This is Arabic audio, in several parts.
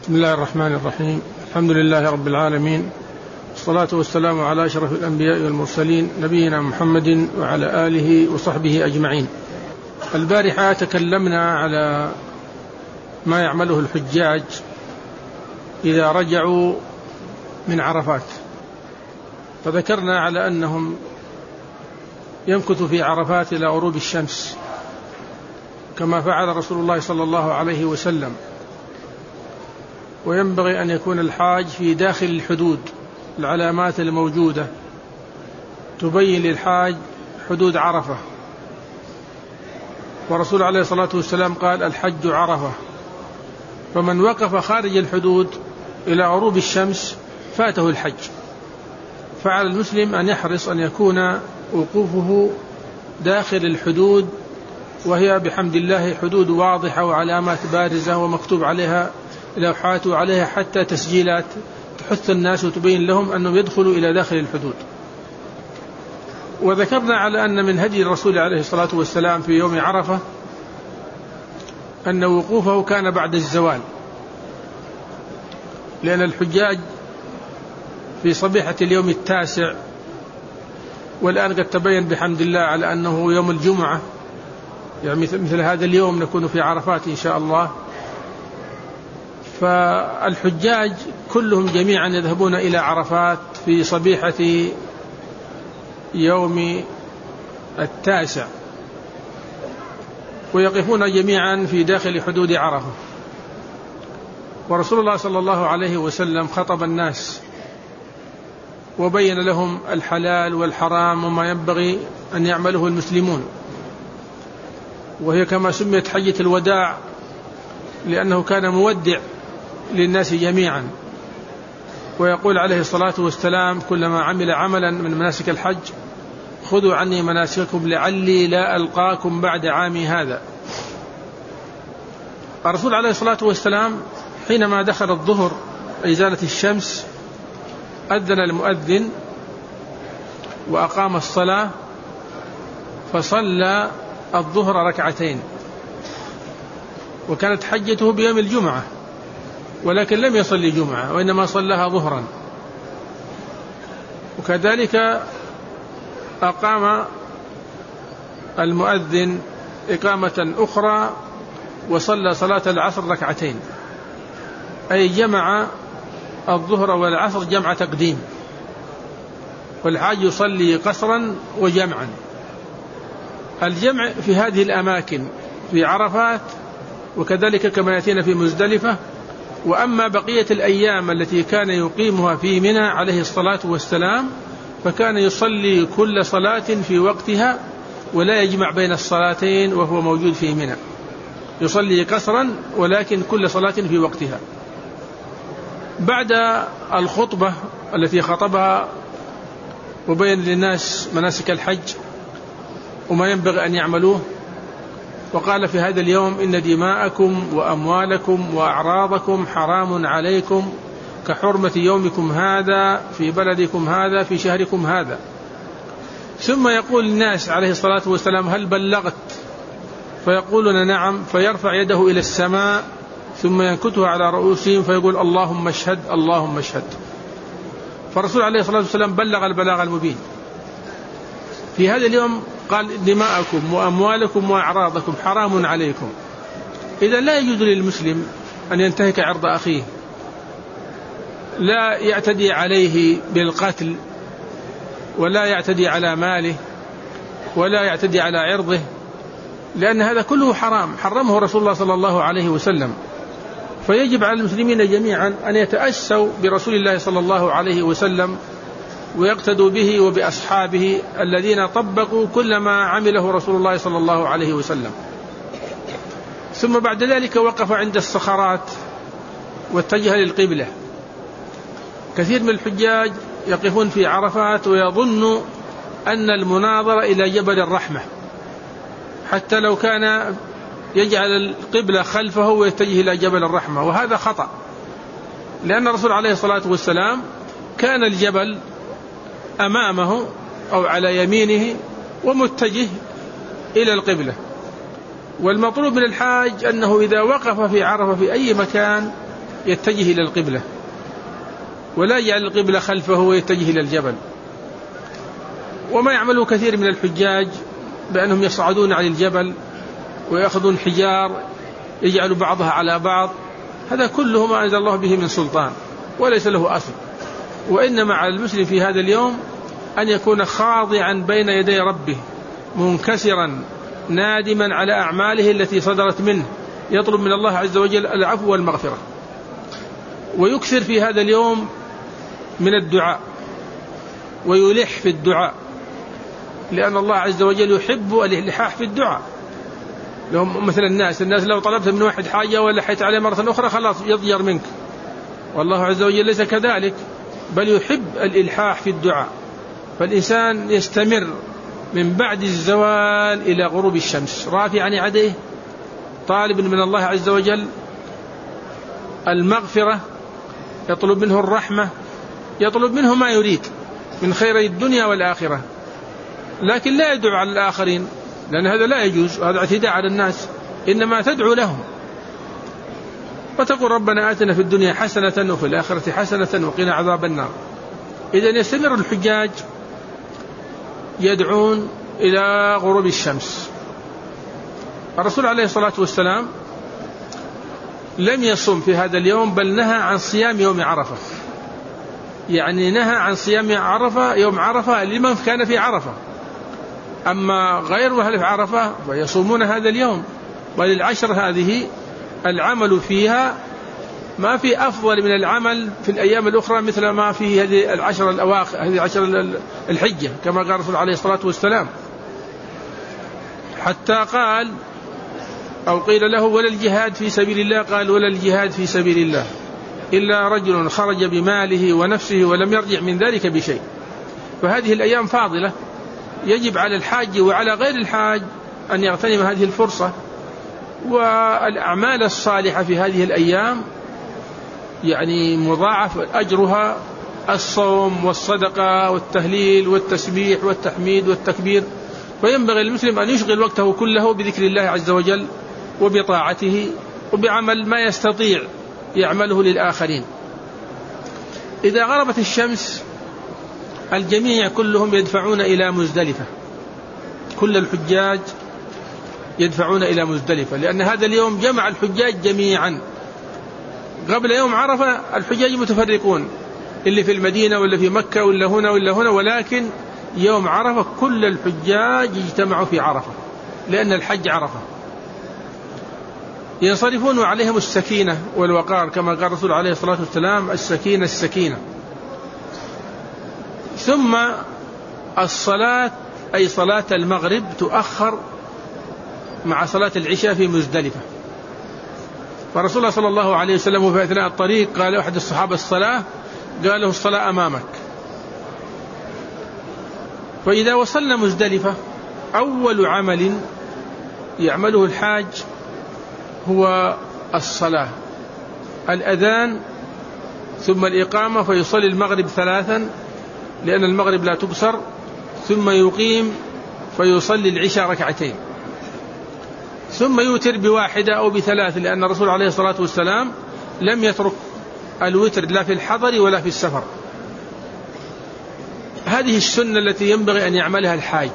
بسم الله الرحمن الرحيم. الحمد لله رب العالمين، والصلاة والسلام على أشرف الأنبياء والمرسلين نبينا محمد وعلى آله وصحبه أجمعين. البارحة تكلمنا على ما يعمله الحجاج إذا رجعوا من عرفات، فذكرنا على أنهم يمكثوا في عرفات إلى غروب الشمس كما فعل رسول الله صلى الله عليه وسلم، وينبغي أن يكون الحاج في داخل الحدود، العلامات الموجودة تبين للحاج حدود عرفة، ورسول عليه الصلاة والسلام قال الحج عرفة، فمن وقف خارج الحدود إلى غروب الشمس فاته الحج. فعلى المسلم أن يحرص أن يكون وقوفه داخل الحدود، وهي بحمد الله حدود واضحة وعلامات بارزة ومكتوب عليها لوحات عليها حتى تسجيلات تحث الناس وتبين لهم أنهم يدخلوا إلى داخل الحدود. وذكرنا على أن من هدي الرسول عليه الصلاة والسلام في يوم عرفة أن وقوفه كان بعد الزوال، لأن الحجاج في صبيحة اليوم التاسع، والآن قد تبين بحمد الله على أنه يوم الجمعة، يعني مثل هذا اليوم نكون في عرفات إن شاء الله. فالحجاج كلهم جميعا يذهبون إلى عرفات في صبيحة يوم التاسع، ويقفون جميعا في داخل حدود عرفة. ورسول الله صلى الله عليه وسلم خطب الناس وبين لهم الحلال والحرام وما ينبغي أن يعمله المسلمون، وهي كما سميت حجة الوداع لأنه كان مودع للناس جميعا. ويقول عليه الصلاة والسلام كلما عمل عملا من مناسك الحج خذوا عني مناسككم لعلي لا ألقاكم بعد عامي هذا. الرسول عليه الصلاة والسلام حينما دخل الظهر إزالة الشمس أذن المؤذن وأقام الصلاة، فصلى الظهر ركعتين، وكانت حجته بيوم الجمعة، ولكن لم يصلي جمعة وإنما صلىها ظهرا. وكذلك أقام المؤذن إقامة أخرى وصلى صلاة العصر ركعتين، أي جمع الظهر والعصر جمع تقديم، والحاج يصلي قصرا وجمعا. الجمع في هذه الأماكن في عرفات، وكذلك كما يأتينا في مزدلفة. وأما بقية الأيام التي كان يقيمها في منى عليه الصلاة والسلام فكان يصلي كل صلاة في وقتها ولا يجمع بين الصلاتين وهو موجود في منى، يصلي قصرا ولكن كل صلاة في وقتها. بعد الخطبة التي خطبها وبين للناس مناسك الحج وما ينبغي أن يعملوه، وقال في هذا اليوم إن دماءكم وأموالكم وأعراضكم حرام عليكم كحرمة يومكم هذا في بلدكم هذا في شهركم هذا. ثم يقول الناس عليه الصلاة والسلام هل بلغت؟ فيقولون نعم، فيرفع يده إلى السماء ثم ينكتها على رؤوسهم فيقول اللهم اشهد اللهم اشهد. فالرسول عليه الصلاة والسلام بلغ البلاغ المبين. في هذا اليوم قال دماءكم وأموالكم وأعراضكم حرام عليكم. إذا لا يجوز للمسلم أن ينتهك عرض أخيه، لا يعتدي عليه بالقتل، ولا يعتدي على ماله، ولا يعتدي على عرضه، لأن هذا كله حرام حرمه رسول الله صلى الله عليه وسلم. فيجب على المسلمين جميعا أن يتأسوا برسول الله صلى الله عليه وسلم ويقتدوا به وبأصحابه الذين طبقوا كل ما عمله رسول الله صلى الله عليه وسلم. ثم بعد ذلك وقف عند الصخرات واتجه للقبلة. كثير من الحجاج يقفون في عرفات ويظن أن المناظر إلى جبل الرحمة، حتى لو كان يجعل القبلة خلفه ويتجه إلى جبل الرحمة، وهذا خطأ، لأن الرسول عليه الصلاة والسلام كان الجبل أمامه أو على يمينه ومتجه إلى القبلة. والمطلوب من الحاج أنه إذا وقف في عرفة في أي مكان يتجه إلى القبلة، ولا يجعل القبلة خلفه ويتجه إلى الجبل. وما يعمله كثير من الحجاج بأنهم يصعدون على الجبل ويأخذون حجار يجعل بعضها على بعض، هذا كله ما أنزل الله به من سلطان وليس له أصل. وإنما على المسلم في هذا اليوم أن يكون خاضعا بين يدي ربه منكسرا نادما على أعماله التي صدرت منه، يطلب من الله عز وجل العفو والمغفرة، ويكثر في هذا اليوم من الدعاء ويلح في الدعاء، لأن الله عز وجل يحب الإلحاح في الدعاء. لهم مثل الناس لو طلبت من واحد حاجة ولحيت عليه مرة أخرى خلاص يضجر منك، والله عز وجل ليس كذلك، بل يحب الإلحاح في الدعاء. فالإنسان يستمر من بعد الزوال إلى غروب الشمس رافعا يديه طالب من الله عز وجل المغفرة، يطلب منه الرحمة، يطلب منه ما يريد من خير الدنيا والآخرة، لكن لا يدعو على الآخرين، لأن هذا لا يجوز، هذا اعتداء على الناس، إنما تدعو لهم وتقول ربنا آتنا في الدنيا حسنة وفي الآخرة حسنة وقنا عذاب النار. إذن يستمر الحجاج يدعون إلى غروب الشمس. الرسول عليه الصلاة والسلام لم يصم في هذا اليوم، بل نهى عن صيام يوم عرفة، يعني نهى عن صيام عرفة يوم عرفة لمن كان في عرفة، أما غير أهل عرفة فيصومون هذا اليوم. وللعشر هذه العمل فيها ما في أفضل من العمل في الأيام الأخرى مثل ما في هذه العشر الأواخر، هذه عشر الحجة، كما قال الرسول عليه الصلاة والسلام، حتى قال أو قيل له ولا الجهاد في سبيل الله، قال ولا الجهاد في سبيل الله إلا رجل خرج بماله ونفسه ولم يرجع من ذلك بشيء. فهذه الأيام فاضلة، يجب على الحاج وعلى غير الحاج أن يغتنم هذه الفرصة. والأعمال الصالحة في هذه الأيام يعني مضاعف أجرها، الصوم والصدقة والتهليل والتسبيح والتحميد والتكبير. فينبغي المسلم أن يشغل وقته كله بذكر الله عز وجل وبطاعته وبعمل ما يستطيع يعمله للآخرين. إذا غربت الشمس الجميع كلهم يدفعون إلى مزدلفة، كل الحجاج يدفعون إلى مزدلفة، لأن هذا اليوم جمع الحجاج جميعا. قبل يوم عرفة الحجاج متفرقون، اللي في المدينة ولا في مكة ولا هنا ولا هنا، ولكن يوم عرفة كل الحجاج يجتمعوا في عرفة، لأن الحج عرفة. ينصرفون عليهم السكينة والوقار، كما قال الرسول عليه الصلاة والسلام السكينة السكينة. ثم الصلاة أي صلاة المغرب تؤخر مع صلاة العشاء في مزدلفة. فرسول الله صلى الله عليه وسلم في أثناء الطريق قال أحد الصحابة الصلاة، قال له الصلاة أمامك. فإذا وصلنا مزدلفة أول عمل يعمله الحاج هو الصلاة، الأذان ثم الإقامة، فيصلي المغرب 3 لأن المغرب لا تقصر، ثم يقيم فيصلي العشاء 2 ثم يوتر ب1 أو ب3، لأن الرسول عليه الصلاة والسلام لم يترك الوتر لا في الحضر ولا في السفر. هذه السنة التي ينبغي أن يعملها الحاج.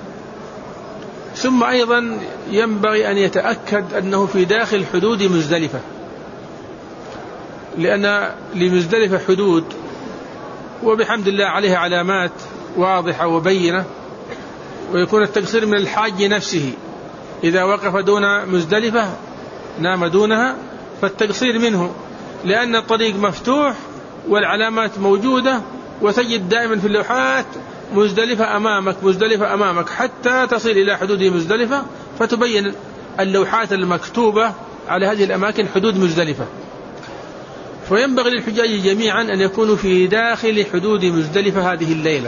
ثم أيضا ينبغي أن يتأكد أنه في داخل حدود مزدلفة، لأن لمزدلفة حدود وبحمد الله عليها علامات واضحة وبينة، ويكون التقصير من الحاج نفسه، إذا وقف دون مزدلفة نام دونها فالتقصير منه، لأن الطريق مفتوح والعلامات موجودة، وتجد دائما في اللوحات مزدلفة أمامك مزدلفة أمامك، حتى تصل إلى حدود مزدلفة فتبين اللوحات المكتوبة على هذه الأماكن حدود مزدلفة. فينبغي للحجاج جميعا أن يكونوا في داخل حدود مزدلفة هذه الليلة.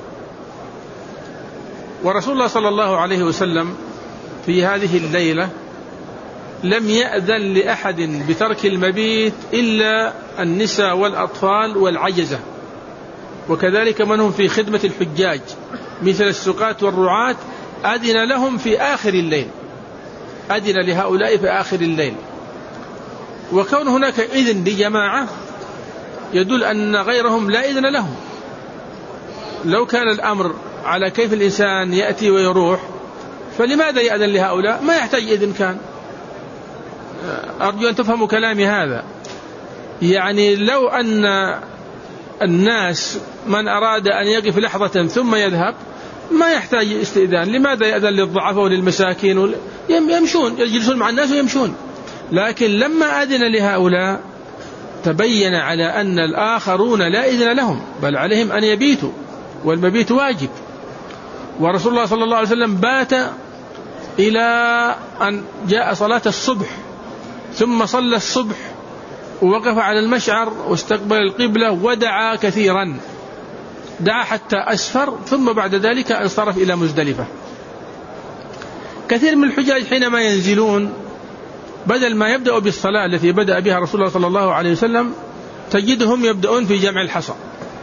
ورسول الله صلى الله عليه وسلم في هذه الليلة لم يأذن لأحد بترك المبيت إلا النساء والأطفال والعجزة، وكذلك من هم في خدمة الحجاج مثل السقاة والرعاة، أذن لهم في آخر الليل، أذن لهؤلاء في آخر الليل. وكون هناك إذن لجماعة يدل أن غيرهم لا إذن لهم. لو كان الأمر على كيف الإنسان يأتي ويروح فلماذا يأذن لهؤلاء؟ ما يحتاج إذن كان. أرجو أن تفهموا كلامي هذا. يعني لو أن الناس من أراد أن يقف لحظة ثم يذهب ما يحتاج استئذان. لماذا يأذن للضعفاء وللمساكين؟ يمشون، يجلسون مع الناس ويمشون. لكن لما أذن لهؤلاء تبين على أن الآخرون لا إذن لهم، بل عليهم أن يبيتوا، والمبيت واجب. ورسول الله صلى الله عليه وسلم بات إلى أن جاء صلاة الصبح، ثم صلى الصبح ووقف على المشعر واستقبل القبلة ودعا كثيرا، دعا حتى أسفر، ثم بعد ذلك انصرف إلى مزدلفة. كثير من الحجاج حينما ينزلون بدل ما يبدأ بالصلاة التي بدأ بها رسول الله صلى الله عليه وسلم تجدهم يبدأون في جمع الحصى،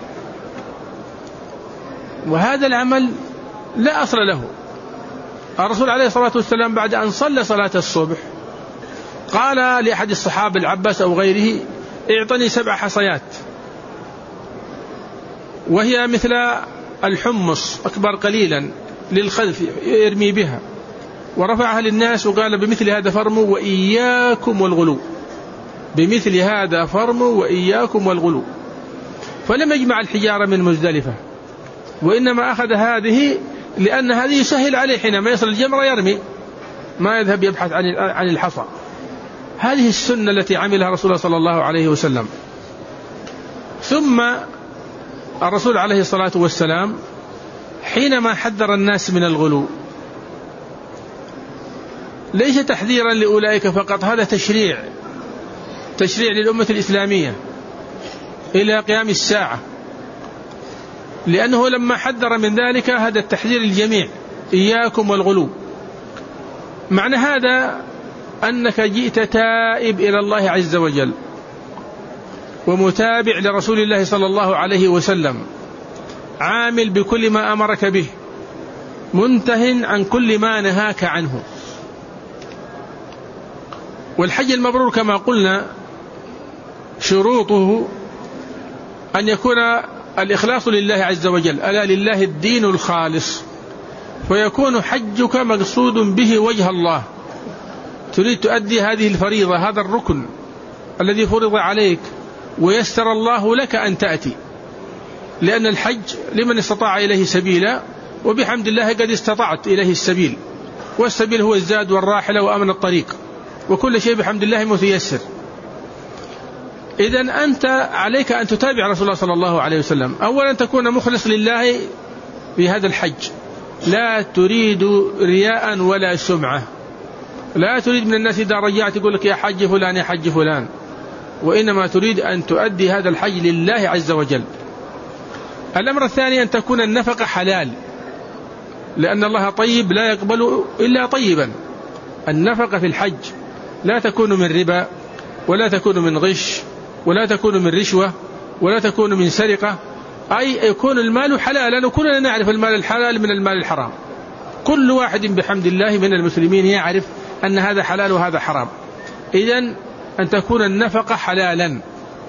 وهذا العمل لا أصل له. الرسول عليه الصلاة والسلام بعد أن صلى صلاة الصبح قال لأحد الصحابة العباس أو غيره: اعطني 7 حصيات، وهي مثل الحمص أكبر قليلا للخلف يرمي بها، ورفعها للناس وقال: بمثل هذا فرموا وإياكم والغلو، بمثل هذا فرموا وإياكم والغلو. فلم يجمع الحجارة من مزدلفة، وإنما أخذ هذه لأن هذه يسهل عليه حينما يصل الجمرة يرمي، ما يذهب يبحث عن الحصى. هذه السنة التي عملها رسول الله صلى الله عليه وسلم. ثم الرسول عليه الصلاة والسلام حينما حذر الناس من الغلو ليس تحذيرا لأولئك فقط، هذا تشريع للأمة الإسلامية إلى قيام الساعة، لأنه لما حذر من ذلك هذا التحذير الجميع: إياكم والغلو. معنى هذا أنك جئت تائب إلى الله عز وجل ومتابع لرسول الله صلى الله عليه وسلم، عامل بكل ما أمرك به، منته عن كل ما نهاك عنه. والحج المبرور كما قلنا شروطه أن يكون الإخلاص لله عز وجل، ألا لله الدين الخالص، فيكون حجك مقصود به وجه الله، تريد تؤدي هذه الفريضة، هذا الركن الذي فرض عليك ويسر الله لك أن تأتي، لأن الحج لمن استطاع إليه سبيلا، وبحمد الله قد استطعت إليه السبيل، والسبيل هو الزاد والراحلة وأمن الطريق، وكل شيء بحمد الله متيسر. إذن أنت عليك أن تتابع رسول الله صلى الله عليه وسلم. أولا تكون مخلص لله في هذا الحج، لا تريد رياء ولا سمعة، لا تريد من الناس إذا رجعت يقول لك يا حج فلان يا حج فلان، وإنما تريد أن تؤدي هذا الحج لله عز وجل. الأمر الثاني أن تكون النفقة حلال، لأن الله طيب لا يقبل إلا طيبا. النفقة في الحج لا تكون من ربا، ولا تكون من غش، ولا تكون من رشوة، ولا تكون من سرقة، أي يكون المال حلالا، وكلنا نعرف المال الحلال من المال الحرام. كل واحد بحمد الله من المسلمين يعرف أن هذا حلال وهذا حرام. إذن أن تكون النفقة حلالا.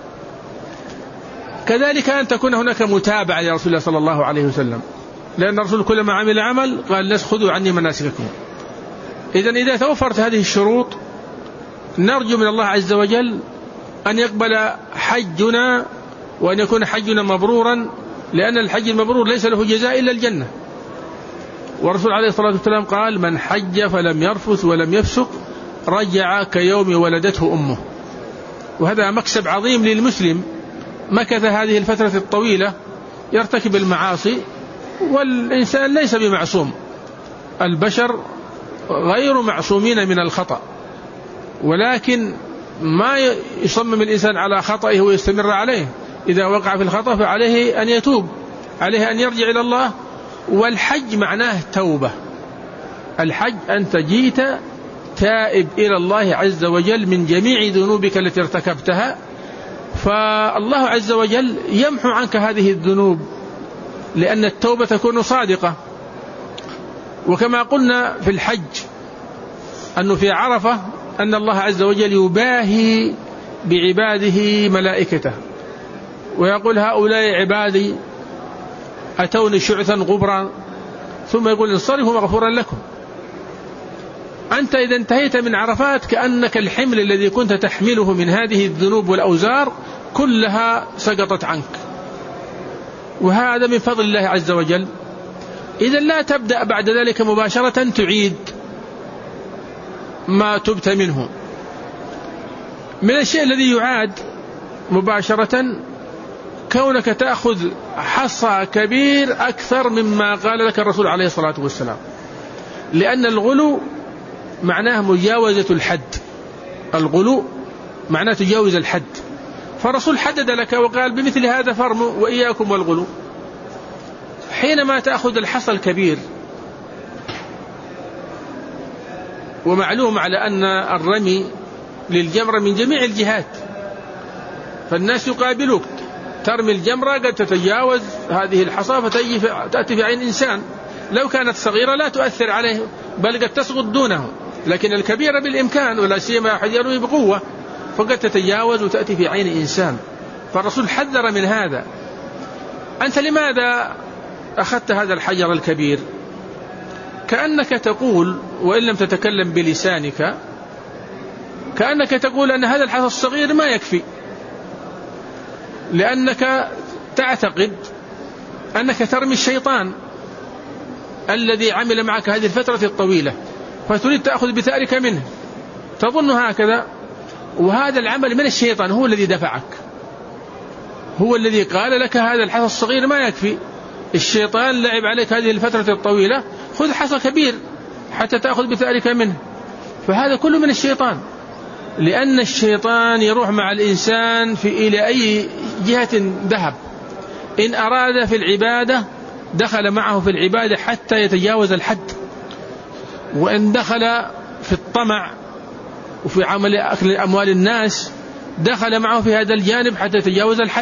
كذلك أن تكون هناك متابعة لرسول الله صلى الله عليه وسلم، لأن الرسول كلما عمل عمل قال: الناس خذوا عني مناسككم. إذن إذا توفرت هذه الشروط نرجو من الله عز وجل أن يقبل حجنا، وأن يكون حجنا مبرورا، لأن الحج المبرور ليس له جزاء إلا الجنة. والرسول عليه الصلاة والسلام قال: من حج فلم يرفث ولم يفسق رجع كيوم ولدته أمه. وهذا مكسب عظيم للمسلم، مكث هذه الفترة الطويلة يرتكب المعاصي، والإنسان ليس بمعصوم، البشر غير معصومين من الخطأ، ولكن ما يصمم الإنسان على خطئه ويستمر عليه. إذا وقع في الخطأ فعليه أن يتوب، عليه أن يرجع إلى الله. والحج معناه توبة. الحج أنت جئت تائب إلى الله عز وجل من جميع ذنوبك التي ارتكبتها، فالله عز وجل يمحو عنك هذه الذنوب، لأن التوبة تكون صادقة. وكما قلنا في الحج أنه في عرفة أن الله عز وجل يباهي بعباده ملائكته ويقول هؤلاء عبادي أتوني شعثا غبرا، ثم يقول انصرفوا مغفورا لكم. أنت إذا انتهيت من عرفات كأنك الحمل الذي كنت تحمله من هذه الذنوب والأوزار كلها سقطت عنك، وهذا من فضل الله عز وجل. إذا لا تبدأ بعد ذلك مباشرة تعيد ما تبت منه. من الشيء الذي يعاد مباشرة كونك تأخذ حصى كبير أكثر مما قال لك الرسول عليه الصلاة والسلام، لأن الغلو معناه مجاوزة الحد. الغلو معناه تجاوز الحد، فالرسول حدد لك وقال بمثل هذا فرموا وإياكم والغلو. حينما تأخذ الحصى الكبير، ومعلوم على أن الرمي للجمرة من جميع الجهات، فالناس يقابلوك، ترمي الجمرة قد تتجاوز هذه الحصى فتأتي في عين إنسان، لو كانت صغيرة لا تؤثر عليه بل قد تسقط دونه، لكن الكبيرة بالإمكان ولا سيما أحد يرمي بقوة فقد تتجاوز وتأتي في عين إنسان. فالرسول حذر من هذا. أنت لماذا أخذت هذا الحجر الكبير؟ كأنك تقول، وإن لم تتكلم بلسانك، كأنك تقول أن هذا الحجر الصغير ما يكفي، لأنك تعتقد أنك ترمي الشيطان الذي عمل معك هذه الفترة الطويلة، فتريد تأخذ بثأرك منه، تظن هكذا. وهذا العمل من الشيطان، هو الذي دفعك، هو الذي قال لك هذا الحصى الصغير ما يكفي. الشيطان لعب عليك هذه الفترة الطويلة، خذ حصى كبير حتى تأخذ بثأرك منه. فهذا كله من الشيطان، لأن الشيطان يروح مع الإنسان إلى أي جهة ذهب. إن أراد في العبادة دخل معه في العبادة حتى يتجاوز الحد، وإن دخل في الطمع وفي عمل أكل أموال الناس دخل معه في هذا الجانب حتى يتجاوز الحد.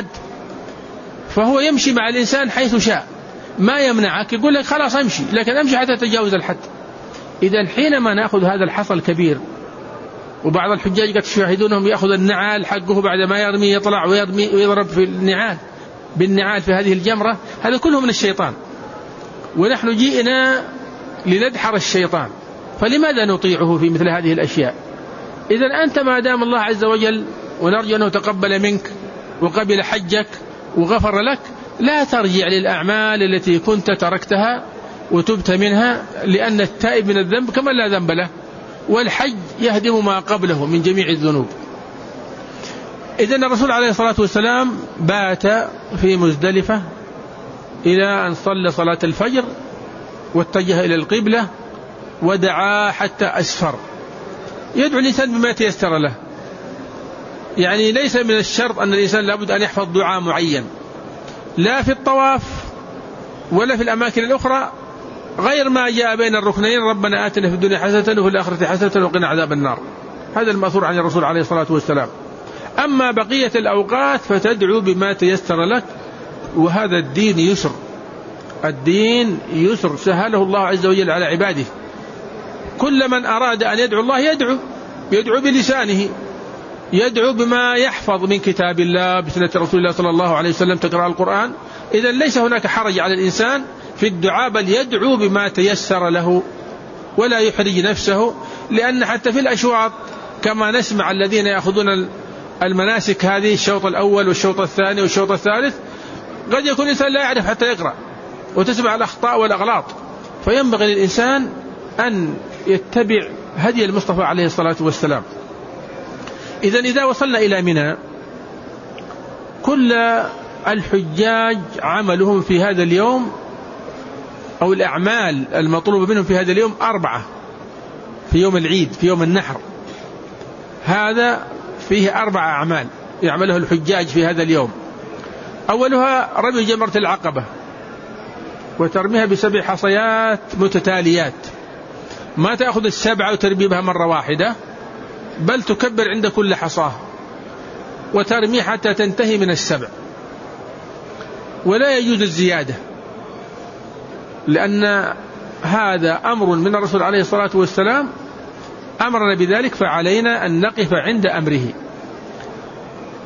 فهو يمشي مع الإنسان حيث شاء، ما يمنعك، يقول لك خلاص أمشي، لكن أمشي حتى تتجاوز الحد. إذا حينما نأخذ هذا الحصى الكبير، وبعض الحجاج قد تشاهدونهم يأخذ النعال حقه بعد ما يرمي يطلع ويرمي ويضرب في النعال بالنعال في هذه الجمرة، هذا كله من الشيطان. ونحن جئنا لندحر الشيطان، فلماذا نطيعه في مثل هذه الأشياء؟ إذا أنت ما دام الله عز وجل، ونرجو أنه تقبل منك وقبل حجك وغفر لك، لا ترجع للأعمال التي كنت تركتها وتبت منها، لأن التائب من الذنب كما لا ذنب له، والحج يهدم ما قبله من جميع الذنوب. إذن الرسول عليه الصلاة والسلام بات في مزدلفة إلى أن صلى صلاة الفجر واتجه إلى القبلة ودعا حتى أسفر. يدعو الإنسان بما تيسر له، يعني ليس من الشرط أن الإنسان لابد أن يحفظ دعاء معين، لا في الطواف ولا في الأماكن الأخرى، غير ما جاء بين الركنين ربنا آتنا في الدنيا حسنة وفي الآخرة حسنة وقنا عذاب النار. هذا المأثور عن الرسول عليه الصلاة والسلام. أما بقية الأوقات فتدعو بما تيسر لك، وهذا الدين يسر، الدين يسر سهله الله عز وجل على عباده. كل من أراد أن يدعو الله يدعو بلسانه، يدعو بما يحفظ من كتاب الله بسنة رسول الله صلى الله عليه وسلم، تقرأ القرآن. إذن ليس هناك حرج على الإنسان في الدعاء، بل يدعو بما تيسر له ولا يحرج نفسه. لأن حتى في الأشواط كما نسمع الذين يأخذون المناسك هذه، الشوط الأول والشوط الثاني والشوط الثالث، قد يكون الإنسان لا يعرف حتى يقرأ وتسمع الأخطاء والأغلاط. فينبغي للإنسان أن يتبع هدي المصطفى عليه الصلاة والسلام. إذا وصلنا إلى منى، كل الحجاج عملهم في هذا اليوم أو الأعمال المطلوبة منهم في هذا اليوم 4. في يوم العيد، في يوم النحر، هذا فيه 4 أعمال يعملها الحجاج في هذا اليوم. أولها رمي جمرة العقبة، وترميها ب7 حصيات متتاليات، ما تأخذ 7 وترمي بها مرة واحدة، بل تكبر عند كل حصاه وترمي حتى تنتهي من 7. ولا يجوز الزيادة، لأن هذا أمر من الرسول عليه الصلاة والسلام، أمرنا بذلك، فعلينا أن نقف عند أمره.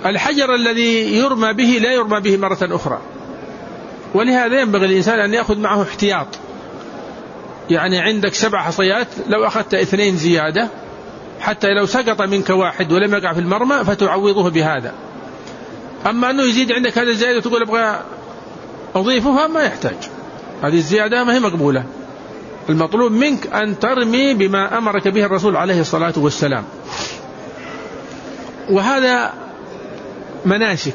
الحجر الذي يرمى به لا يرمى به مرة أخرى، ولهذا ينبغي الإنسان أن يأخذ معه احتياط. يعني عندك 7 حصيات، لو أخذت 2 زيادة حتى لو سقط منك واحد ولم يقع في المرمى فتعوضه بهذا. أما أنه يزيد عندك هذا الزيادة وتقول أبغى أضيفها، ما يحتاج، هذه الزيادة ما هي مقبولة. المطلوب منك أن ترمي بما أمرك به الرسول عليه الصلاة والسلام. وهذا مناسك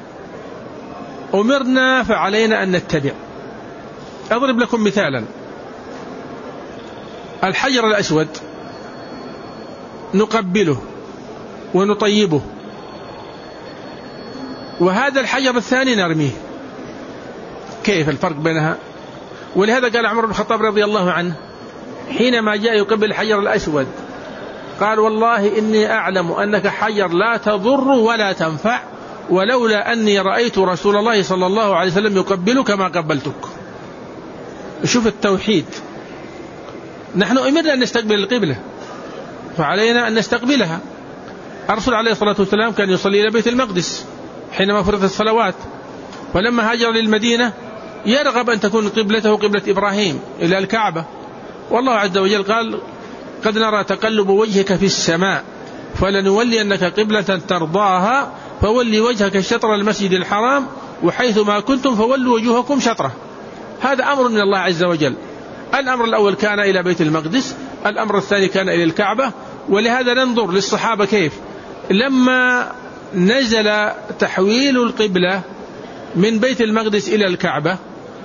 أمرنا فعلينا أن نتبع. أضرب لكم مثالا. الحجر الأسود نقبله ونطيبه، وهذا الحجر الثاني نرميه. كيف الفرق بينها؟ ولهذا قال عمر بن الخطاب رضي الله عنه حينما جاء يقبل الحجر الأسود قال: والله إني أعلم أنك حجر لا تضر ولا تنفع، ولولا أني رأيت رسول الله صلى الله عليه وسلم يقبلك ما قبلتك. شوف التوحيد. نحن أمرنا أن نستقبل القبلة فعلينا أن نستقبلها. الرسول عليه الصلاة والسلام كان يصلي إلى بيت المقدس حينما فرضت الصلوات، ولما هاجر للمدينة يرغب أن تكون قبلته قبلة إبراهيم إلى الكعبة، والله عز وجل قال: قد نرى تقلب وجهك في السماء فلنولينك قبلة ترضاها فولي وجهك شطر المسجد الحرام وحيث ما كنتم فولوا وجوهكم شطره. هذا أمر من الله عز وجل. الأمر الأول كان إلى بيت المقدس، الأمر الثاني كان إلى الكعبة. ولهذا ننظر للصحابة كيف لما نزل تحويل القبلة من بيت المقدس إلى الكعبة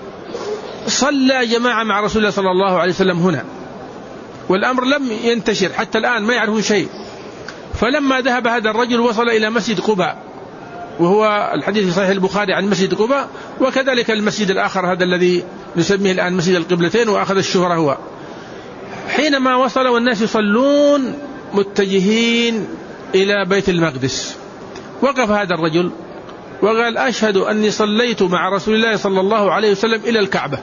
صلى جماعة مع رسول الله صلى الله عليه وسلم هنا، والأمر لم ينتشر حتى الآن، ما يعرفون شيء. فلما ذهب هذا الرجل وصل إلى مسجد قباء، وهو الحديث في صحيح البخاري عن مسجد قباء، وكذلك المسجد الآخر هذا الذي نسميه الآن مسجد القبلتين وأخذ الشهرة هو. حينما وصل والناس يصلون متجهين إلى بيت المقدس وقف هذا الرجل وقال: أشهد أني صليت مع رسول الله صلى الله عليه وسلم إلى الكعبة.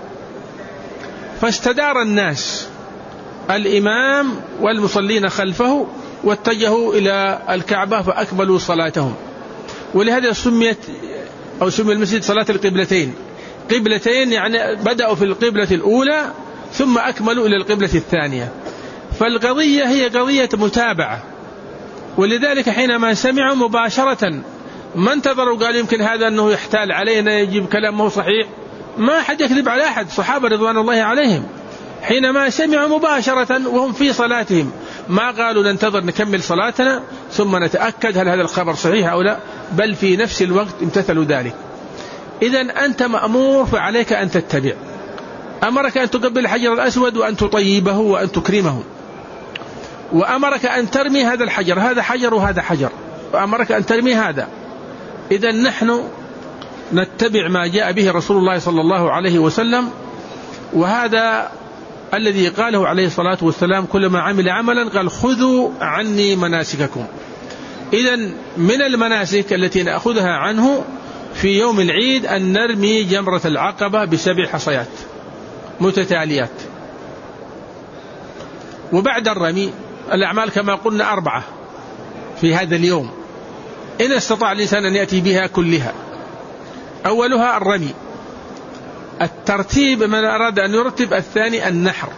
فاستدار الناس، الإمام والمصلين خلفه، واتجهوا إلى الكعبة فأكملوا صلاتهم. ولهذا سمي المسجد صلاة القبلتين. قبلتين يعني بدأوا في القبلة الأولى ثم أكملوا إلى القبلة الثانية. فالقضية هي قضية متابعة، ولذلك حينما سمعوا مباشرة ما انتظروا قال يمكن هذا أنه يحتال علينا يجيب كلامه صحيح. ما حد يكذب على أحد، صحابة رضوان الله عليهم حينما سمعوا مباشرة وهم في صلاتهم ما قالوا ننتظر نكمل صلاتنا ثم نتأكد هل هذا الخبر صحيح أو لا، بل في نفس الوقت امتثلوا ذلك. إذن أنت مأمور فعليك أن تتبع. أمرك أن تقبل الحجر الأسود وأن تطيبه وأن تكرمه، وأمرك أن ترمي هذا الحجر، هذا حجر وهذا حجر، وأمرك أن ترمي هذا. إذن نحن نتبع ما جاء به رسول الله صلى الله عليه وسلم، وهذا الذي قاله عليه الصلاة والسلام: كلما عمل عملا قال: خذوا عني مناسككم. إذن من المناسك التي نأخذها عنه في يوم العيد أن نرمي جمرة العقبة ب7 حصيات متتاليات. وبعد الرمي الأعمال كما قلنا 4 في هذا اليوم إن استطاع الإنسان أن يأتي بها كلها. أولها الرمي، الترتيب من أراد أن يرتب، الثاني النحر،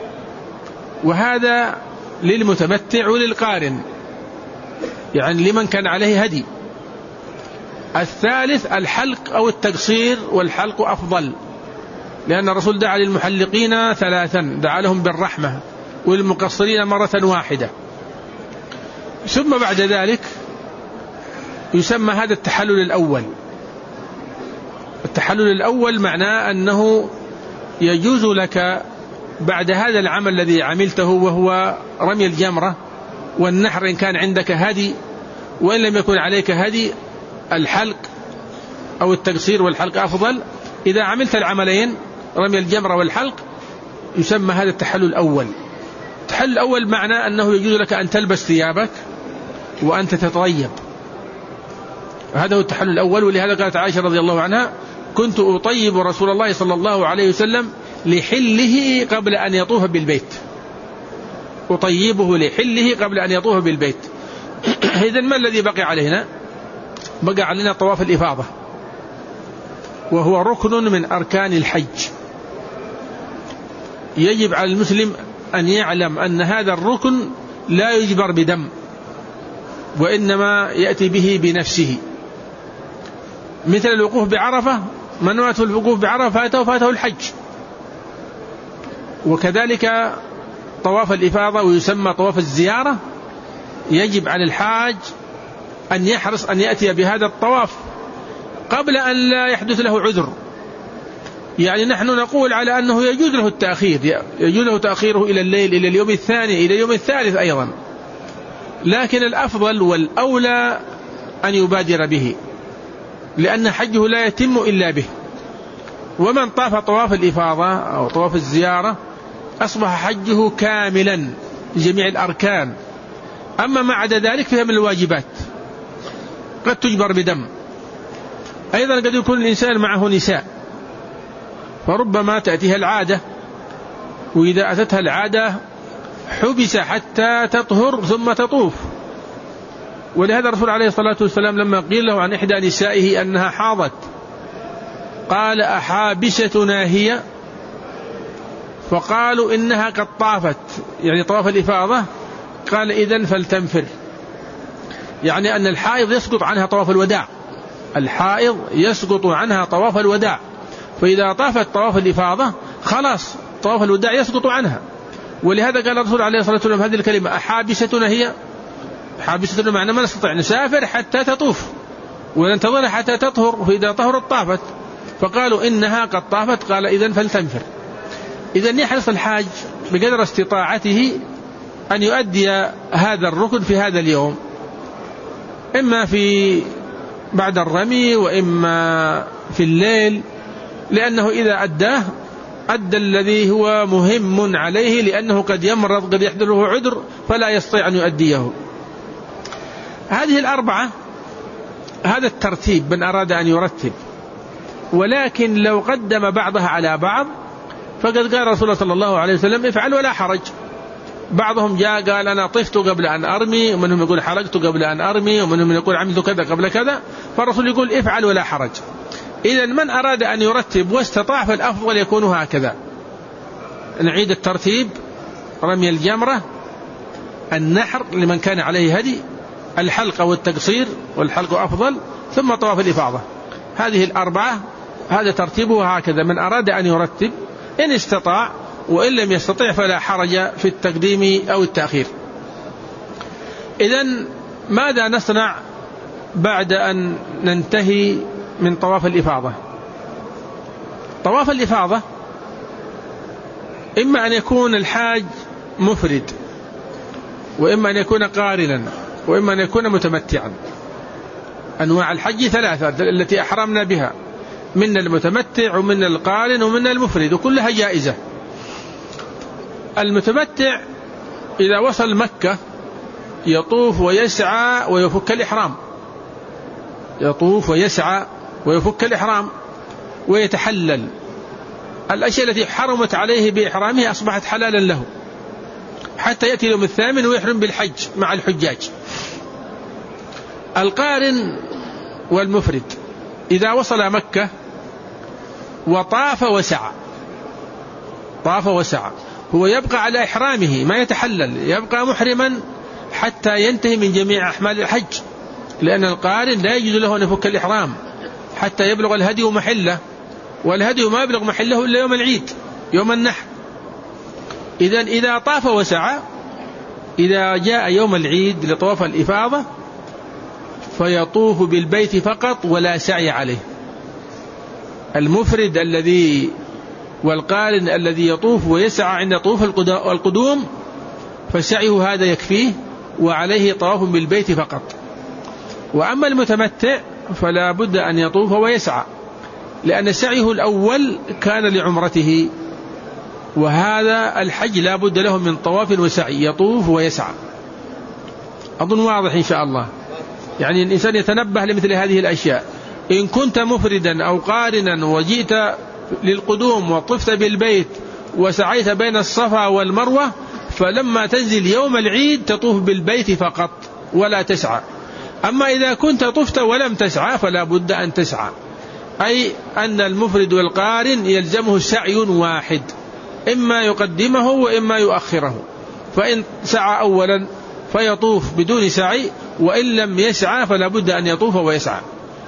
وهذا للمتمتع وللقارن، يعني لمن كان عليه هدي. الثالث الحلق أو التقصير، والحلق أفضل، لأن الرسول دعا للمحلقين 3، دعا لهم بالرحمة، وللمقصرين مرة واحدة. ثم بعد ذلك يسمى هذا التحلل الأول. التحلل الأول معناه أنه يجوز لك بعد هذا العمل الذي عملته وهو رمي الجمرة والنحر إن كان عندك هدي، وإن لم يكن عليك هدي الحلق أو التقصير، والحلق أفضل. إذا عملت العملين رمي الجمرة والحلق يسمى هذا التحلل الأول. التحلل الأول معناه أنه يجوز لك أن تلبس ثيابك وأن تتطيب، هذا هو التحلل الأول. ولهذا قالت عائشة رضي الله عنها: كنت أطيب رسول الله صلى الله عليه وسلم لحله قبل أن يطوف بالبيت، أطيبه لحله قبل أن يطوف بالبيت. إذن ما الذي بقي علينا؟ بقى علينا طواف الإفاضة، وهو ركن من أركان الحج. يجب على المسلم أن يعلم أن هذا الركن لا يجبر بدم، وإنما يأتي به بنفسه، مثل الوقوف بعرفة، من فاته الوقوف بعرفة فاته الحج. وكذلك طواف الإفاضة ويسمى طواف الزيارة، يجب على الحاج أن يحرص أن يأتي بهذا الطواف قبل أن لا يحدث له عذر. يعني نحن نقول على أنه يجوز له التأخير، يجوز له تأخيره إلى الليل، إلى اليوم الثاني، إلى اليوم الثالث أيضا، لكن الأفضل والأولى أن يبادر به، لأن حجه لا يتم إلا به. ومن طاف طواف الإفاضة أو طواف الزيارة أصبح حجه كاملا لجميع الأركان. أما ما عدا ذلك فهي من الواجبات قد تجبر بدم. أيضا قد يكون الإنسان معه نساء، فربما تأتيها العادة، وإذا أتتها العادة حبس حتى تطهر ثم تطوف. ولهذا الرسول عليه الصلاة والسلام لما قيل له عن إحدى نسائه أنها حاضت قال: أحابستنا هي؟ فقالوا إنها قد طافت، يعني طواف الإفاضة. قال: إذن فلتنفر، يعني أن الحائض يسقط عنها طواف الوداع، الحائض يسقط عنها طواف الوداع، فإذا طافت طواف الإفاضة خلاص طواف الوداع يسقط عنها. ولهذا قال الرسول عليه الصلاة والسلام هذه الكلمة: أحابستنا هي؟ حابستنا معنى ما نستطيع نسافر حتى تطوف وننتظر حتى تطهر، فإذا طهرت طافت. فقالوا إنها قد طافت، قال: إذن فلتنفر. إذن يحرص الحاج بقدر استطاعته أن يؤدي هذا الركن في هذا اليوم، إما في بعد الرمي وإما في الليل، لأنه إذا أدى الذي هو مهم عليه، لأنه قد يمرض، قد يحدث له عذر فلا يستطيع أن يؤديه. هذه الأربعة هذا الترتيب من أراد أن يرتب، ولكن لو قدم بعضها على بعض فقد قال رسول الله صلى الله عليه وسلم: افعل ولا حرج. بعضهم جاء قال: أنا طفت قبل أن أرمي، ومنهم يقول حلقت قبل أن أرمي، ومنهم يقول عملت كذا قبل كذا. فالرسول يقول: افعل ولا حرج. إذن من أراد أن يرتب واستطاع فالأفضل يكون هكذا. نعيد الترتيب: رمي الجمرة، النحر لمن كان عليه هدي، الحلق والتقصير، والحلق أفضل، ثم طواف الإفاضة. هذه الأربعة هذا ترتيبه هكذا، من أراد أن يرتب إن استطاع، وإن لم يستطع فلا حرج في التقديم أو التأخير. إذن ماذا نصنع بعد أن ننتهي من طواف الإفاضة؟ طواف الإفاضة إما أن يكون الحاج مفرد، وإما أن يكون قارنا، وإما أن يكون متمتعا. أنواع الحج ثلاثة التي أحرمنا بها، من المتمتع ومن القارن ومن المفرد، وكلها جائزة. المتمتع إذا وصل مكة يطوف ويسعى ويفك الإحرام، يطوف ويسعى ويفك الإحرام ويتحلل. الأشياء التي حرمت عليه بإحرامه أصبحت حلالا له حتى يأتي اليوم الثامن ويحرم بالحج مع الحجاج. القارن والمفرد إذا وصل مكة وطاف وسعى، طاف وسعى، هو يبقى على إحرامه ما يتحلل، يبقى محرما حتى ينتهي من جميع أحمال الحج، لأن القارن لا يجوز له أن يفك الإحرام حتى يبلغ الهدي محله، والهدي ما يبلغ محله إلا يوم العيد، يوم النحر. إذا طاف وسعى، إذا جاء يوم العيد لطواف الإفاضة فيطوف بالبيت فقط ولا سعي عليه. المفرد الذي والقارن الذي يطوف ويسعى عند طوف القدوم فسعيه هذا يكفيه وعليه طواف بالبيت فقط. وأما المتمتع فلا بد أن يطوف ويسعى، لأن سعيه الأول كان لعمرته، وهذا الحج لا بد له من طواف وسعي، يطوف ويسعى. أظن واضح إن شاء الله. يعني الإنسان يتنبه لمثل هذه الأشياء. إن كنت مفردا أو قارنا وجئت للقدوم وطفت بالبيت وسعيت بين الصفا والمروة، فلما تنزل يوم العيد تطوف بالبيت فقط ولا تسعى. أما إذا كنت طفت ولم تسعى فلا بد أن تسعى، أي أن المفرد والقارن يلزمه سعي واحد، إما يقدمه وإما يؤخره، فإن سعى أولا فيطوف بدون سعي، وإن لم يسعى فلا بد أن يطوف ويسعى.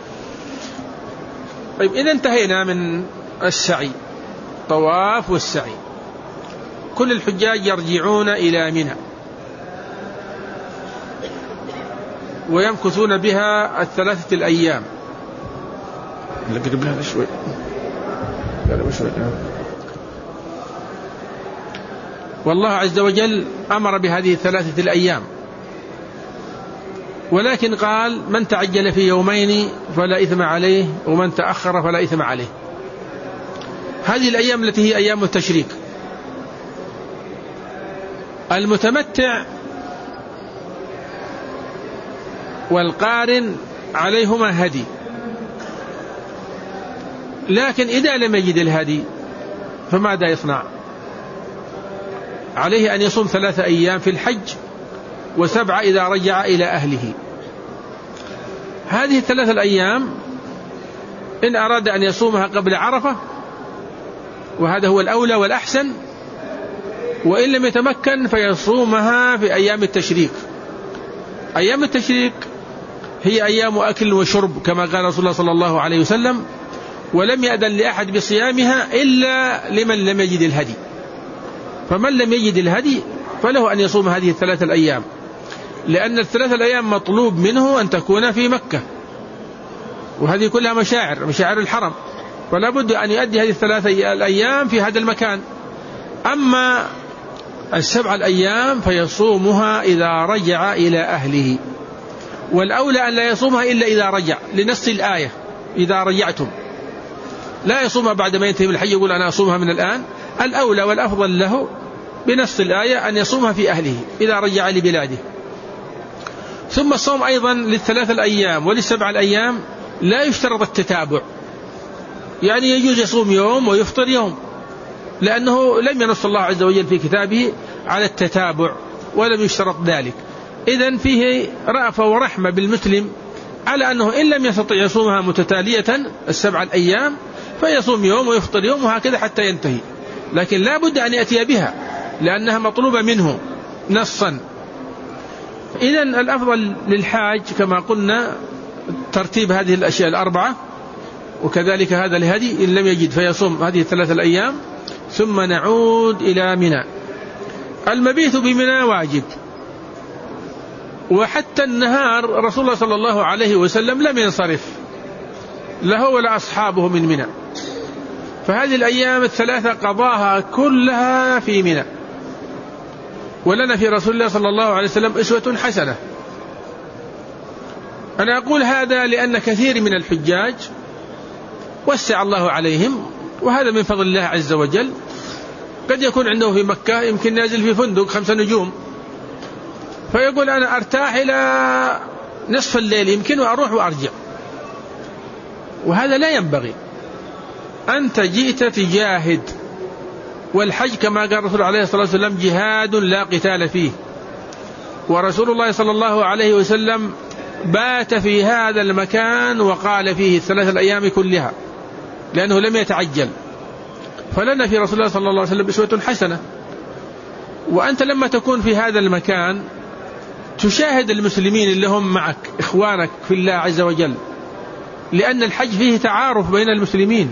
طيب إذا انتهينا من السعي، طواف والسعي. كل الحجاج يرجعون إلى منى ويمكثون بها 3 الأيام. والله عز وجل أمر بهذه 3 الأيام، ولكن قال من تعجل في يومين فلا إثم عليه ومن تأخر فلا إثم عليه. هذه الأيام التي هي أيام التشريك. المتمتع والقارن عليهما هدي، لكن إذا لم يجد الهدي فماذا يصنع؟ عليه أن يصوم 3 أيام في الحج و7 إذا رجع إلى أهله. هذه 3 الأيام إن أراد أن يصومها قبل عرفة وهذا هو الأولى والأحسن، وإن لم يتمكن فيصومها في أيام التشريك. أيام التشريك هي أيام أكل وشرب كما قال رسول الله صلى الله عليه وسلم، ولم يأذن لأحد بصيامها إلا لمن لم يجد الهدي، فمن لم يجد الهدي فله أن يصوم هذه 3 الأيام، لأن 3 الأيام مطلوب منه أن تكون في مكة، وهذه كلها مشاعر الحرم، فلا بد أن يؤدي هذه 3 الأيام في هذا المكان. أما 7 الأيام فيصومها إذا رجع إلى أهله، والأولى أن لا يصومها إلا إذا رجع، لنص الآية إذا رجعتم، لا يصومها بعد ما ينتهي من الحج يقول أنا أصومها من الآن. الأولى والأفضل له بنص الآية أن يصومها في أهله إذا رجع لبلاده. ثم الصوم أيضا لل3 الأيام ول7 الأيام لا يشترط التتابع، يعني يجوز يصوم يوم ويفطر يوم، لأنه لم ينص الله عز وجل في كتابه على التتابع ولم يشترط ذلك. إذن فيه رأفة ورحمة بالمسلم على أنه إن لم يستطع يصومها متتالية 7 الأيام فيصوم يوم ويفطر يوم وهكذا حتى ينتهي، لكن لا بد أن يأتي بها لأنها مطلوبة منه نصا. إذن الأفضل للحاج كما قلنا ترتيب هذه الأشياء 4، وكذلك هذا الهدي إن لم يجد فيصوم هذه 3 الأيام ثم نعود إلى منى. المبيت بمنى واجب، وحتى النهار رسول الله صلى الله عليه وسلم لم ينصرف له ولا أصحابه من منى، فهذه الأيام 3 قضاها كلها في منى. ولنا في رسول الله صلى الله عليه وسلم أسوة حسنة. أنا أقول هذا لأن كثير من الحجاج وسع الله عليهم، وهذا من فضل الله عز وجل. قد يكون عنده في مكة يمكن نازل في فندق 5 نجوم، فيقول أنا أرتاح إلى نصف الليل يمكن وأروح وأرجع، وهذا لا ينبغي. أنت جئت تجاهد، والحج كما قال الرسول عليه الصلاة والسلام جهاد لا قتال فيه، ورسول الله صلى الله عليه وسلم بات في هذا المكان وقال فيه 3 الأيام كلها لأنه لم يتعجل. فلنا في رسول الله صلى الله عليه وسلم أسوة حسنة. وأنت لما تكون في هذا المكان تشاهد المسلمين اللي هم معك إخوانك في الله عز وجل، لأن الحج فيه تعارف بين المسلمين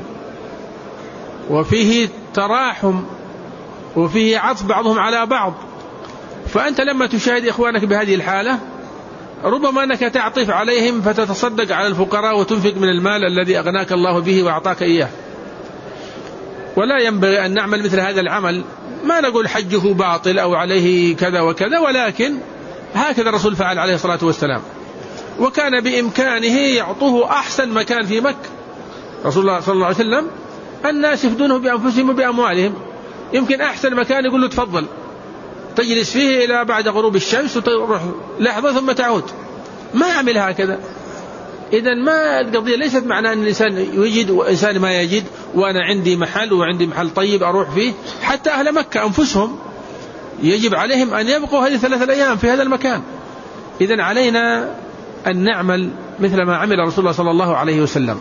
وفيه تراحم وفيه عطف بعضهم على بعض. فأنت لما تشاهد إخوانك بهذه الحالة ربما أنك تعطف عليهم فتتصدق على الفقراء وتنفق من المال الذي أغناك الله به وأعطاك إياه. ولا ينبغي أن نعمل مثل هذا العمل، ما نقول حجه باطل أو عليه كذا وكذا، ولكن هكذا الرسول فعل عليه الصلاة والسلام، وكان بإمكانه يعطوه أحسن مكان في مكة. رسول الله صلى الله عليه وسلم الناس يفدونه بأنفسهم وبأموالهم، يمكن أحسن مكان يقول له تفضل تجلس فيه إلى بعد غروب الشمس وتروح لحظة ثم تعود، ما عمل هكذا. إذن ما القضية ليست معنى أن الإنسان يجد وإنسان ما يجد، وأنا عندي محل وعندي محل طيب أروح فيه. حتى أهل مكة أنفسهم يجب عليهم أن يبقوا هذه 3 الأيام في هذا المكان. إذن علينا أن نعمل مثل ما عمل رسول الله صلى الله عليه وسلم.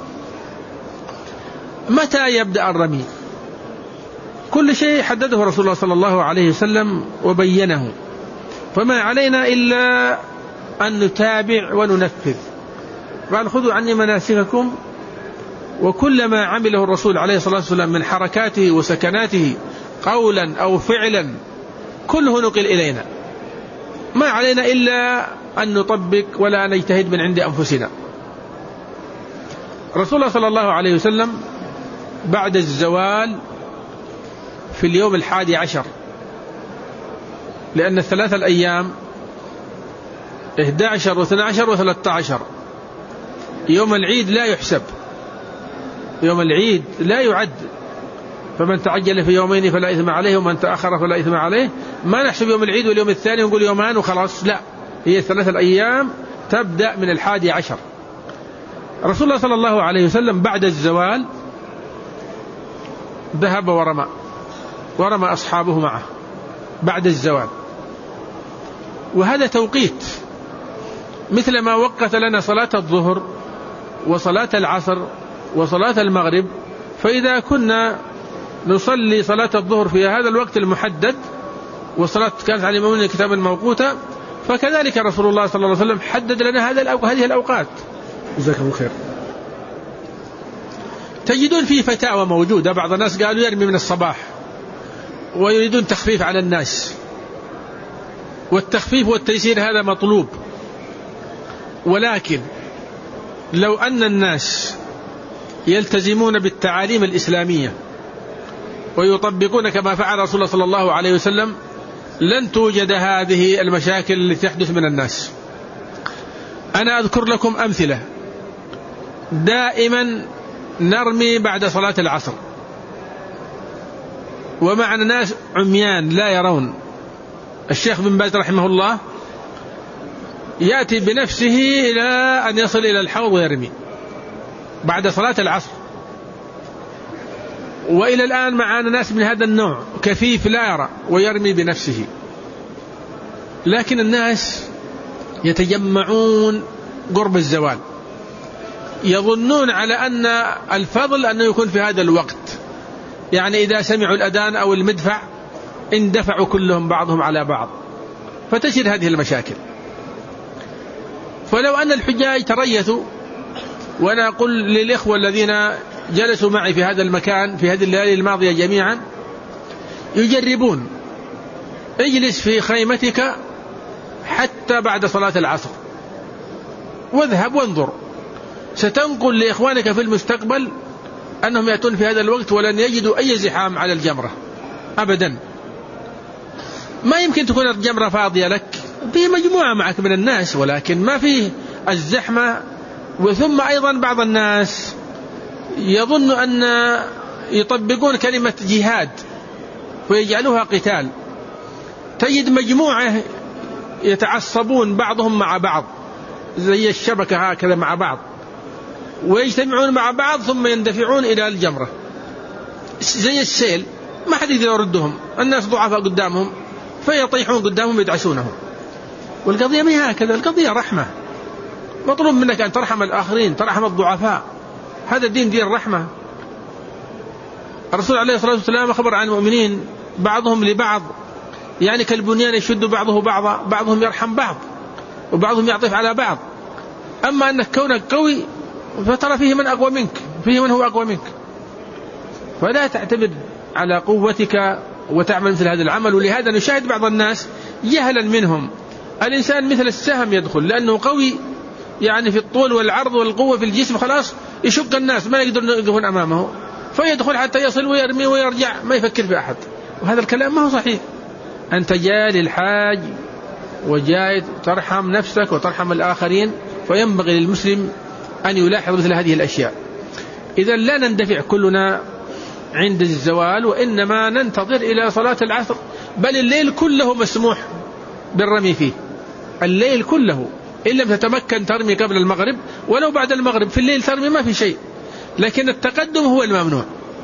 متى يبدأ الرمي؟ كل شيء حدده رسول الله صلى الله عليه وسلم وبينه، فما علينا إلا أن نتابع وننفذ. قال خذوا عني مناسككم، وكل ما عمله الرسول عليه الصلاة والسلام من حركاته وسكناته قولا أو فعلا كله نقل إلينا، ما علينا إلا أن نطبق ولا نجتهد من عند أنفسنا. رسول الله صلى الله عليه وسلم بعد الزوال في اليوم 11، لأن الثلاثة الأيام 11 و12 و13 يوم العيد لا يحسب، يوم العيد لا يعد، فمن تعجل في يومين فلا إثم عليه ومن تأخر فلا إثم عليه. ما نحسب يوم العيد واليوم الثاني ونقول يومان وخلاص، لا، هي الثلاثة الأيام تبدأ من 11. رسول الله صلى الله عليه وسلم بعد الزوال ذهب ورمى أصحابه معه بعد الزوال، وهذا توقيت مثل ما وقت لنا صلاة الظهر وصلاة العصر وصلاة المغرب. فإذا كنا نصلي صلاة الظهر في هذا الوقت المحدد والصلاة كانت على المؤمنين كتابا موقوتا، فكذلك رسول الله صلى الله عليه وسلم حدد لنا هذه الأوقات. جزاكم الله خير. تجدون في فتاوى موجودة، بعض الناس قالوا يرمي من الصباح ويريدون تخفيف على الناس، والتخفيف والتيسير هذا مطلوب، ولكن لو أن الناس يلتزمون بالتعاليم الإسلامية ويطبقون كما فعل رسول الله صلى الله عليه وسلم لن توجد هذه المشاكل التي تحدث من الناس. أنا أذكر لكم أمثلة. دائما نرمي بعد صلاة العصر ومعنا ناس عميان لا يرون. الشيخ بن باز رحمه الله يأتي بنفسه إلى أن يصل إلى الحوض ويرمي بعد صلاة العصر، وإلى الآن معنا ناس من هذا النوع كفيف لا يرى ويرمي بنفسه. لكن الناس يتجمعون قرب الزوال، يظنون على أن الفضل أنه يكون في هذا الوقت، يعني إذا سمعوا الأذان أو المدفع اندفعوا كلهم بعضهم على بعض، فتجد هذه المشاكل. فلو أن الحجاج تريثوا، وأنا أقول للإخوة الذين جلسوا معي في هذا المكان في هذه الليالي الماضية جميعا يجربون، اجلس في خيمتك حتى بعد صلاة العصر واذهب وانظر، ستنقل لإخوانك في المستقبل أنهم يأتون في هذا الوقت ولن يجدوا أي زحام على الجمرة أبدا. ما يمكن تكون الجمرة فاضية لك، في مجموعة معك من الناس ولكن ما فيه الزحمة. وثم أيضا بعض الناس يظن أن يطبقون كلمة جهاد ويجعلوها قتال. تجد مجموعة يتعصبون بعضهم مع بعض زي الشبكة هكذا مع بعض، ويجتمعون مع بعض ثم يندفعون إلى الجمرة زي السيل، ما حد يقدر يردهم، الناس ضعفاء قدامهم فيطيحون قدامهم ويدعسونهم. والقضية ما هي هكذا، القضية رحمة، مطلوب منك أن ترحم الآخرين، ترحم الضعفاء، هذا الدين دين رحمة. الرسول عليه الصلاة والسلام أخبر عن المؤمنين بعضهم لبعض يعني كالبنيان يشد بعضه بعضا، بعضهم يرحم بعض وبعضهم يعطف على بعض. أما أنك كونك قوي فترى فيه من أقوى منك، فيه من هو أقوى منك، فلا تعتمد على قوتك وتعمل مثل هذا العمل. ولهذا نشاهد بعض الناس جهلا منهم، الإنسان مثل السهم يدخل لأنه قوي يعني في الطول والعرض والقوة في الجسم، خلاص يشق الناس ما يقدرون يقفون أمامه، فيدخل حتى يصل ويرمي ويرجع ما يفكر في أحد. وهذا الكلام ما هو صحيح. أنت جاي للحاج وجاي ترحم نفسك وترحم الآخرين، فينبغي للمسلم أن يلاحظ مثل هذه الأشياء. إذا لا نندفع كلنا عند الزوال، وإنما ننتظر إلى صلاة العصر، بل الليل كله مسموح بالرمي فيه، الليل كله إن لم تتمكن ترمي قبل المغرب، ولو بعد المغرب في الليل ترمي ما في شيء. لكن التقدم هو الممنوع،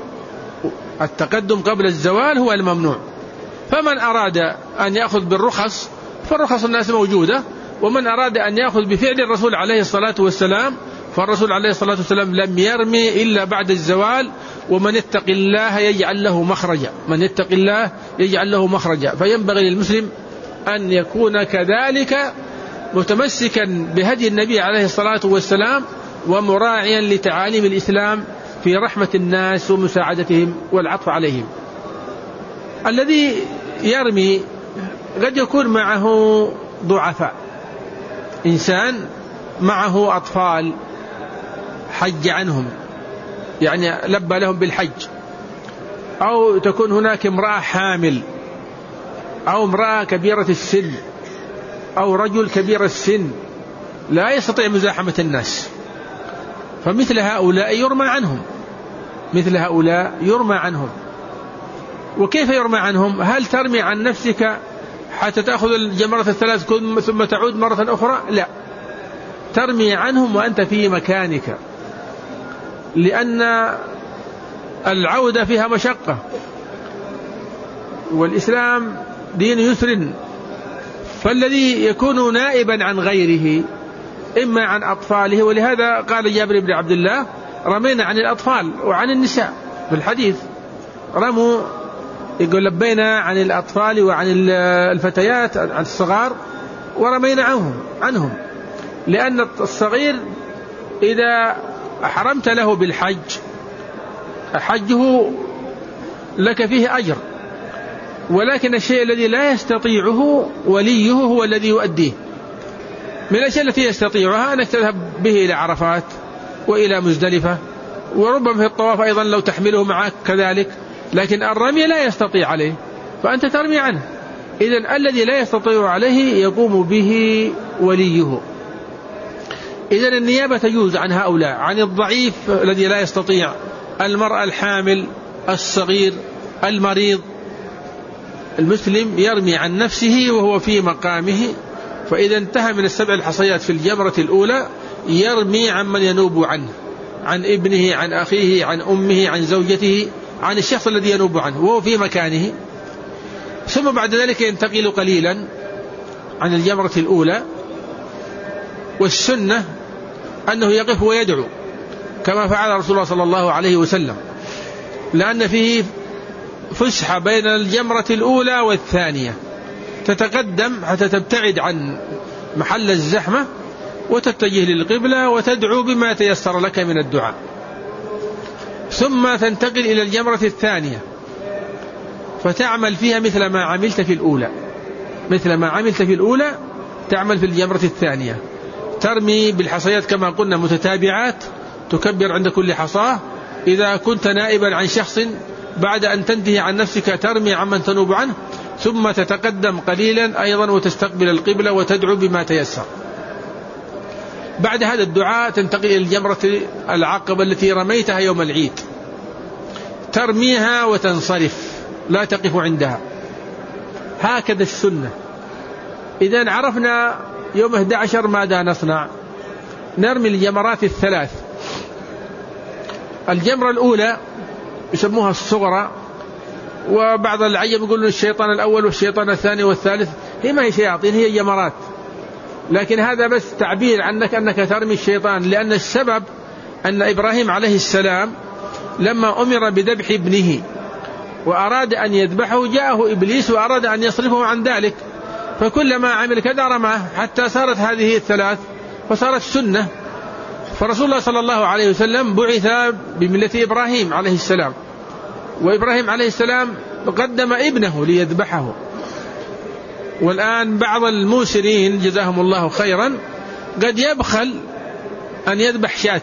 التقدم قبل الزوال هو الممنوع. فمن أراد أن يأخذ بالرخص فالرخص الناس موجودة، ومن أراد أن يأخذ بفعل الرسول عليه الصلاة والسلام فالرسول عليه الصلاة والسلام لم يرمي إلا بعد الزوال. ومن يتق الله يجعل له مخرجا، من يتق الله يجعل له مخرجا. فينبغي للمسلم أن يكون كذلك متمسكا بهدي النبي عليه الصلاة والسلام ومراعيا لتعاليم الإسلام في رحمة الناس ومساعدتهم والعطف عليهم. الذي يرمي قد يكون معه ضعفاء، إنسان معه أطفال حج عنهم، يعني لبى لهم بالحج، أو تكون هناك امرأة حامل، أو امرأة كبيرة السن، أو رجل كبير السن لا يستطيع مزاحمة الناس، فمثل هؤلاء يرمى عنهم، مثل هؤلاء يرمى عنهم. وكيف يرمى عنهم؟ هل ترمي عن نفسك حتى تأخذ الجمرة الثلاث ثم تعود مرة أخرى؟ لا، ترمي عنهم وأنت في مكانك، لأن العودة فيها مشقة، والإسلام دين يسر. فالذي يكون نائبا عن غيره إما عن أطفاله، ولهذا قال جابر بن عبد الله رمينا عن الأطفال وعن النساء في الحديث، رموا يقول لبينا عن الأطفال وعن الفتيات عن الصغار ورمينا عنهم، لأن الصغير إذا حرمت له بالحج حجه لك فيه أجر، ولكن الشيء الذي لا يستطيعه وليه هو الذي يؤديه. من الأشياء التي يستطيعها أنك تذهب به إلى عرفات وإلى مزدلفة، وربما في الطواف أيضا لو تحمله معك كذلك، لكن الرمي لا يستطيع عليه فأنت ترمي عنه. إذن الذي لا يستطيع عليه يقوم به وليه. إذن النيابة تجوز عن هؤلاء، عن الضعيف الذي لا يستطيع، المرأة الحامل، الصغير، المريض. المسلم يرمي عن نفسه وهو في مقامه، فإذا انتهى من السبع الحصيات في الجمرة الأولى يرمي عن من ينوب عنه، عن ابنه، عن أخيه، عن أمه، عن زوجته، عن الشخص الذي ينوب عنه وهو في مكانه. ثم بعد ذلك ينتقل قليلا عن الجمرة الأولى، والسنة أنه يقف ويدعو كما فعل رسول الله صلى الله عليه وسلم، لأن فيه فسحة بين الجمرة الأولى والثانية، تتقدم حتى تبتعد عن محل الزحمة وتتجه للقبلة وتدعو بما تيسر لك من الدعاء، ثم تنتقل إلى الجمرة الثانية فتعمل فيها مثل ما عملت في الأولى، مثل ما عملت في الأولى تعمل في الجمرة الثانية، ترمي بالحصيات كما قلنا متتابعات، تكبر عند كل حصاة. إذا كنت نائبا عن شخص بعد أن تنتهي عن نفسك ترمي عمن تنوب عنه، ثم تتقدم قليلا أيضا وتستقبل القبلة وتدعو بما تيسر. بعد هذا الدعاء تنتقل إلى الجمرة العقبة التي رميتها يوم العيد، ترميها وتنصرف، لا تقف عندها. هكذا السنة. إذن عرفنا يوم 11 ماذا نصنع؟ نرمي الجمرات الثلاث. الجمرة الأولى يسموها الصغرى، وبعض العجم يقولون الشيطان الأول والشيطان الثاني والثالث، هي ما هي شياطين، هي جمرات، لكن هذا بس تعبير عنك أنك ترمي الشيطان، لأن السبب أن إبراهيم عليه السلام لما أمر بذبح ابنه وأراد أن يذبحه جاءه إبليس وأراد أن يصرفه عن ذلك، فكلما عمل كذا رماه حتى صارت هذه الثلاث فصارت سنة. فرسول الله صلى الله عليه وسلم بعث بملة إبراهيم عليه السلام، وإبراهيم عليه السلام قدم ابنه ليذبحه. والآن بعض الموسرين جزاهم الله خيرا قد يبخل أن يذبح شاة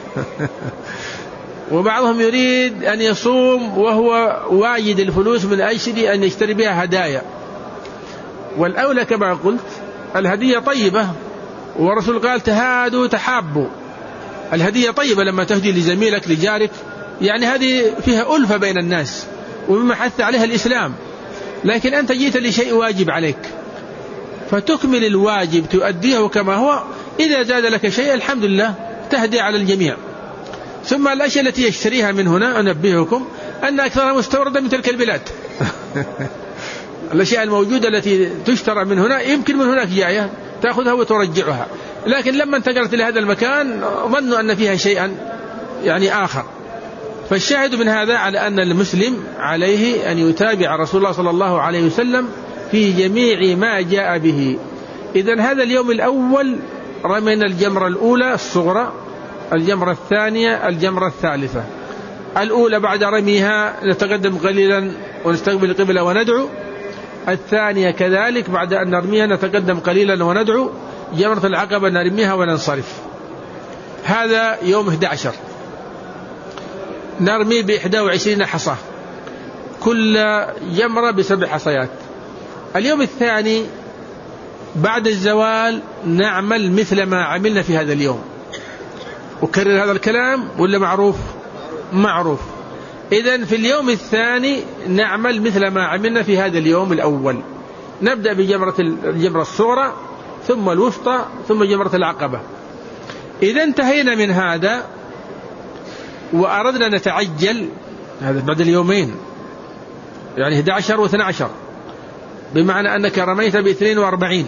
وبعضهم يريد أن يصوم وهو واجد الفلوس من أجل أن يشتري بها هدايا. والأولى كما قلت الهدية طيبة، والرسول قال تهادوا تحابوا. الهدية طيبة لما تهدي لزميلك لجارك، يعني هذه فيها ألفة بين الناس ومما حث عليها الإسلام. لكن أنت جيت لشيء واجب عليك فتكمل الواجب تؤديه كما هو، إذا زاد لك شيء الحمد لله تهدي على الجميع. ثم الأشياء التي يشتريها من هنا أنبهكم أن أكثرها مستوردة من تلك البلاد الأشياء الموجودة التي تشترى من هنا يمكن من هناك جاية، تأخذها وترجعها. لكن لما انتقلت إلى هذا المكان ظنوا أن فيها شيئا يعني آخر. فالشاهد من هذا على أن المسلم عليه أن يتابع رسول الله صلى الله عليه وسلم في جميع ما جاء به. إذن هذا اليوم الأول رمينا الجمرة الأولى الصغرى، الجمرة الثانية، الجمرة الثالثة. الأولى بعد رميها نتقدم قليلا ونستقبل القبلة وندعو. الثانية كذلك بعد أن نرميها نتقدم قليلا وندعو. جمرة العقبة نرميها وننصرف. هذا يوم 11 نرمي ب21 حصى، كل جمرة ب7 حصيات. اليوم الثاني بعد الزوال نعمل مثل ما عملنا في هذا اليوم. أكرر هذا الكلام ولا معروف؟ معروف. إذن في اليوم الثاني نعمل مثل ما عملنا في هذا اليوم الأول. نبدأ الجمرة الصغرى ثم الوسطى ثم جمرة العقبة. إذا انتهينا من هذا وأردنا نتعجل، هذا بعد اليومين يعني 11 و12، بمعنى أنك رميت ب42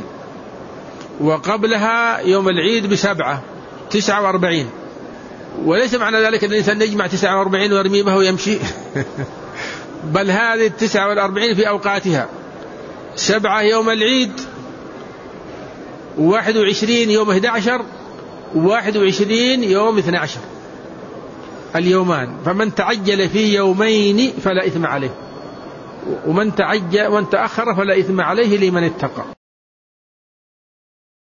وقبلها يوم العيد ب7 49، وليس معنى ذلك أن الإنسان يجمع 49 ويرمي به ويمشي بل هذه 49 في أوقاتها، 7 يوم العيد، 21 يوم 11، 21 يوم 12، اليومان. فمن تعجل في يومين فلا إثم عليه، ومن تأخر فلا إثم عليه لمن اتقى.